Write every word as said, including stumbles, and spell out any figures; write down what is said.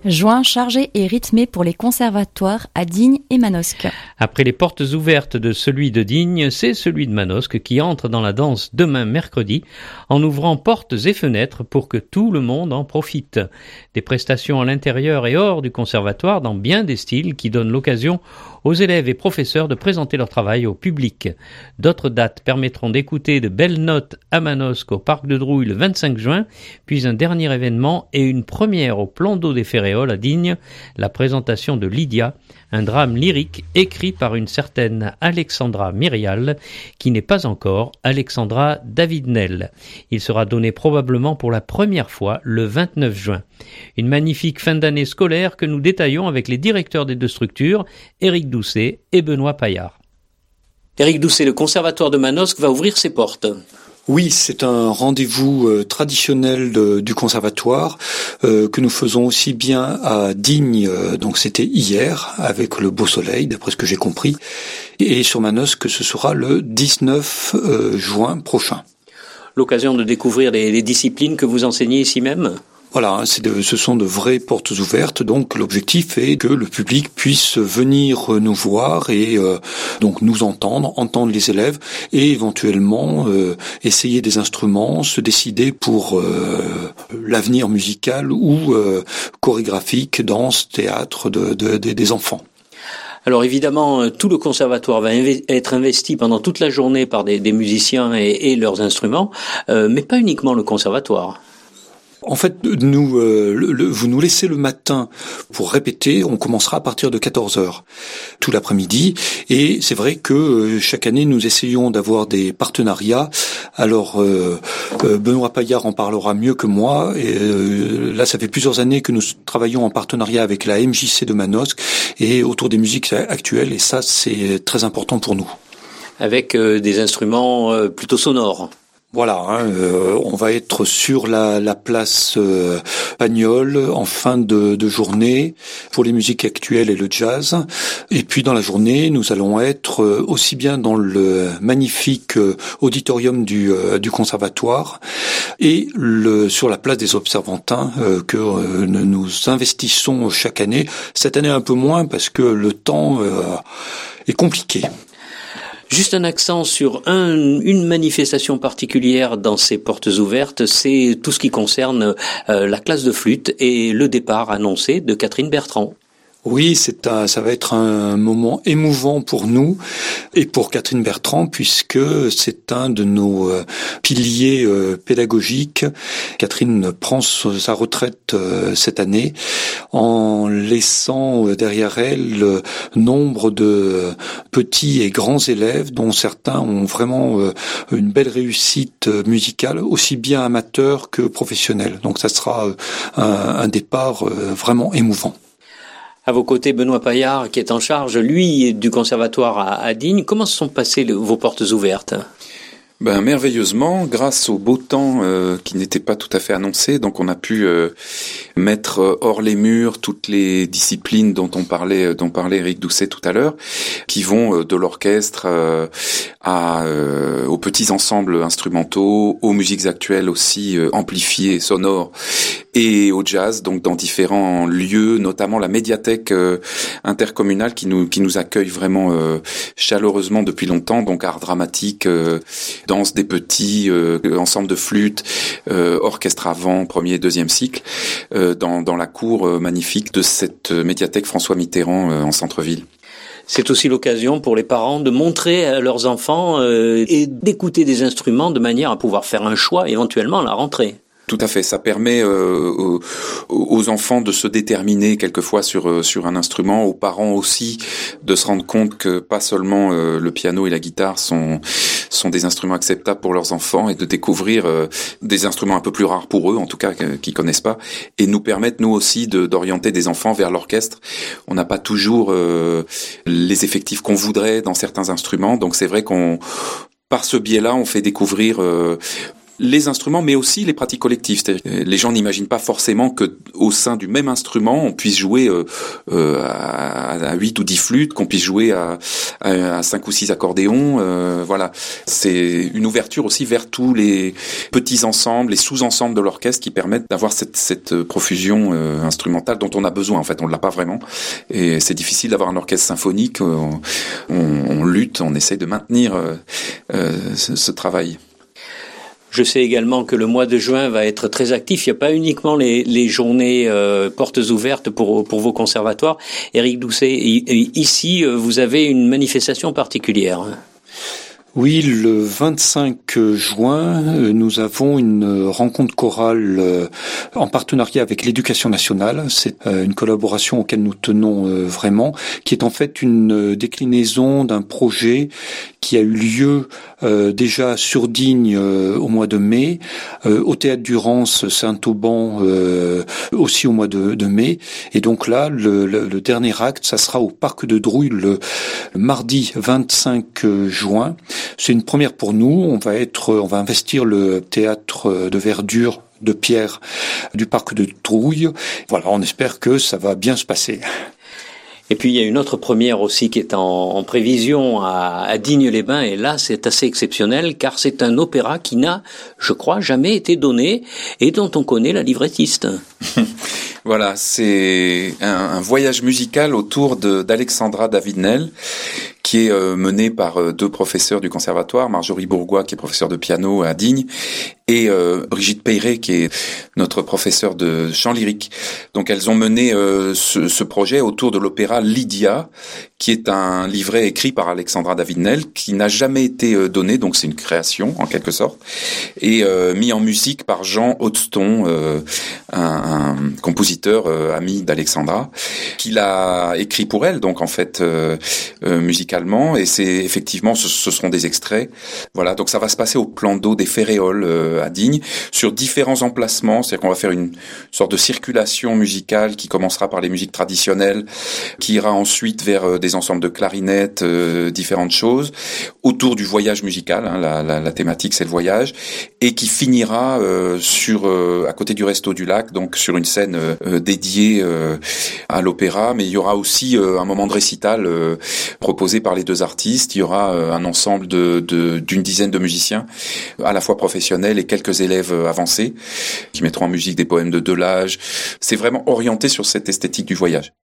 Juin chargé et rythmé pour les conservatoires à Digne et Manosque. Après les portes ouvertes de celui de Digne, c'est celui de Manosque qui entre dans la danse demain mercredi en ouvrant portes et fenêtres pour que tout le monde en profite. Des prestations à l'intérieur et hors du conservatoire dans bien des styles qui donnent l'occasion aux élèves et professeurs de présenter leur travail au public. D'autres dates permettront d'écouter de belles notes à Manosque au Parc de Drouille le vingt-cinq juin, puis un dernier événement et une première au Plan d'eau des Ferréoles à Digne, la présentation de Lydia, un drame lyrique écrit par une certaine Alexandra Myrial, qui n'est pas encore Alexandra David-Nel. Il sera donné probablement pour la première fois le vingt-neuf juin. Une magnifique fin d'année scolaire que nous détaillons avec les directeurs des deux structures, Éric Doucet et Benoît Paillard. Éric Doucet, le conservatoire de Manosque va ouvrir ses portes. Oui, c'est un rendez-vous euh, traditionnel de, du conservatoire euh, que nous faisons aussi bien à Digne, euh, donc c'était hier, avec le beau soleil, d'après ce que j'ai compris, et sur Manosque, ce sera le dix-neuf euh, juin prochain. L'occasion de découvrir les, les disciplines que vous enseignez ici même ? Voilà, c'est de, ce sont de vraies portes ouvertes, donc l'objectif est que le public puisse venir nous voir et euh, donc nous entendre, entendre les élèves et éventuellement euh, essayer des instruments, se décider pour euh, l'avenir musical ou euh, chorégraphique, danse, théâtre de, de, de, des enfants. Alors évidemment, tout le conservatoire va inv- être investi pendant toute la journée par des, des musiciens et, et leurs instruments, euh, mais pas uniquement le conservatoire. En fait, nous, euh, le, le, vous nous laissez le matin pour répéter. On commencera à partir de quatorze heures tout l'après-midi. Et c'est vrai que euh, chaque année, nous essayons d'avoir des partenariats. Alors, euh, euh, Benoît Paillard en parlera mieux que moi. Et, euh, là, ça fait plusieurs années que nous travaillons en partenariat avec la M J C de Manosque et autour des musiques actuelles. Et ça, c'est très important pour nous. Avec euh, des instruments euh, plutôt sonores. Voilà, hein, euh, on va être sur la, la place euh, Pagnol en fin de, de journée pour les musiques actuelles et le jazz. Et puis dans la journée, nous allons être euh, aussi bien dans le magnifique euh, auditorium du, euh, du conservatoire et le, sur la place des Observantins euh, que euh, nous investissons chaque année. Cette année un peu moins parce que le temps euh, est compliqué. Juste un accent sur un, une manifestation particulière dans ces portes ouvertes, c'est tout ce qui concerne euh, la classe de flûte et le départ annoncé de Catherine Bertrand. Oui, c'est un, ça va être un moment émouvant pour nous et pour Catherine Bertrand puisque c'est un de nos euh, piliers euh, pédagogiques. Catherine prend sa retraite euh, cette année en laissant derrière elle euh, nombre de petits et grands élèves dont certains ont vraiment euh, une belle réussite musicale, aussi bien amateur que professionnelle. Donc ça sera euh, un, un départ euh, vraiment émouvant. À vos côtés, Benoît Paillard, qui est en charge, lui, du conservatoire à, à Digne. Comment se sont passées le, vos portes ouvertes ? Ben merveilleusement, grâce au beau temps euh, qui n'était pas tout à fait annoncé, donc on a pu euh, mettre hors les murs toutes les disciplines dont on parlait, dont parlait Éric Doucet tout à l'heure, qui vont euh, de l'orchestre euh, à euh, aux petits ensembles instrumentaux, aux musiques actuelles aussi euh, amplifiées, sonores, et au jazz, donc dans différents lieux, notamment la médiathèque euh, intercommunale qui nous qui nous accueille vraiment euh, chaleureusement depuis longtemps, donc art dramatique. Euh, danse des petits, euh, ensemble de flûtes, euh, orchestre à vent, premier et deuxième cycle, euh, dans, dans la cour euh, magnifique de cette médiathèque François Mitterrand euh, en centre-ville. C'est aussi l'occasion pour les parents de montrer à leurs enfants euh, et d'écouter des instruments de manière à pouvoir faire un choix éventuellement à la rentrée. Tout à fait, ça permet euh, aux, aux enfants de se déterminer quelquefois sur sur un instrument, aux parents aussi de se rendre compte que pas seulement euh, le piano et la guitare sont sont des instruments acceptables pour leurs enfants et de découvrir euh, des instruments un peu plus rares pour eux, en tout cas qu'ils connaissent pas, et nous permettre nous aussi de, d'orienter des enfants vers l'orchestre. On n'a pas toujours euh, les effectifs qu'on voudrait dans certains instruments, donc c'est vrai qu'on par ce biais-là, on fait découvrir euh, les instruments, mais aussi les pratiques collectives. C'est-à-dire, les gens n'imaginent pas forcément que au sein du même instrument, on puisse jouer euh, euh, à huit ou dix flûtes, qu'on puisse jouer à, à, à cinq ou six accordéons. Euh, voilà, c'est une ouverture aussi vers tous les petits ensembles, les sous-ensembles de l'orchestre qui permettent d'avoir cette, cette profusion euh, instrumentale dont on a besoin. En fait, on ne l'a pas vraiment, et c'est difficile d'avoir un orchestre symphonique. On, on, on lutte, on essaie de maintenir euh, euh, ce, ce travail. Je sais également que le mois de juin va être très actif. Il n'y a pas uniquement les, les journées euh, portes ouvertes pour, pour vos conservatoires. Éric Doucet, ici, vous avez une manifestation particulière. Oui, le vingt-cinq juin, nous avons une rencontre chorale en partenariat avec l'Éducation nationale. C'est une collaboration auquel nous tenons vraiment, qui est en fait une déclinaison d'un projet qui a eu lieu euh, déjà sur Digne euh, au mois de mai, euh, au Théâtre du Rance Saint-Auban euh, aussi au mois de, de mai. Et donc là, le, le, le dernier acte, ça sera au Parc de Drouille le, le mardi vingt-cinq juin. C'est une première pour nous. On va être, on va investir le théâtre de verdure de pierre du Parc de Drouille. Voilà, on espère que ça va bien se passer. Et puis il y a une autre première aussi qui est en, en prévision à, à Digne-les-Bains, et là c'est assez exceptionnel car c'est un opéra qui n'a, je crois, jamais été donné et dont on connaît la librettiste. Voilà, c'est un, un voyage musical autour de, d'Alexandra David-Nel, qui est euh, mené par euh, deux professeurs du conservatoire, Marjorie Bourgois, qui est professeure de piano à Digne, et euh, Brigitte Peyret, qui est notre professeure de chant lyrique. Donc elles ont mené euh, ce, ce projet autour de l'opéra Lydia, qui est un livret écrit par Alexandra David-Nel, qui n'a jamais été euh, donné, donc c'est une création en quelque sorte, et euh, mis en musique par Jean Hodgston, euh, un, un compositeur euh, ami d'Alexandra, qui l'a écrit pour elle, donc en fait euh, euh, musicalement, et c'est effectivement ce, ce seront des extraits. Voilà, donc ça va se passer au plan d'eau des Ferréoles euh, à Digne, sur différents emplacements, c'est-à-dire qu'on va faire une sorte de circulation musicale qui commencera par les musiques traditionnelles, qui ira ensuite vers euh, des ensembles de clarinettes, euh, différentes choses, autour du voyage musical, hein, la, la, la thématique c'est le voyage, et qui finira euh, sur euh, à côté du Resto du Lac, donc sur une scène euh, dédiée euh, à l'opéra, mais il y aura aussi euh, un moment de récital euh, proposé par les deux artistes. Il y aura euh, un ensemble de, de d'une dizaine de musiciens, à la fois professionnels et quelques élèves avancés, qui mettront en musique des poèmes de Delage. C'est vraiment orienté sur cette esthétique du voyage.